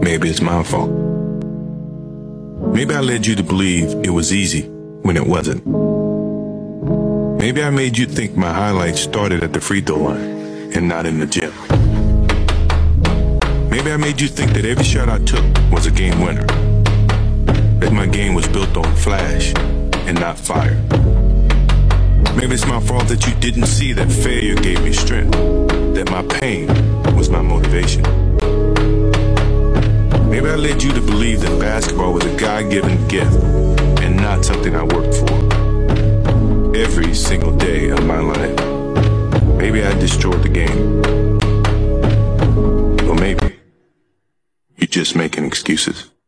maybe it's my fault. Maybe I led you to believe it was easy when it wasn't. Maybe I made you think my highlights started at the free throw line and not in the gym. Maybe I made you think that every shot I took was a game winner. That my game was built on flash and not fire. Maybe it's my fault that you didn't see that failure gave me strength, that my pain was my motivation. Maybe I led you to believe that basketball was a God-given gift and not something I worked for every single day of my life. Maybe I destroyed the game. Or maybe you're just making excuses.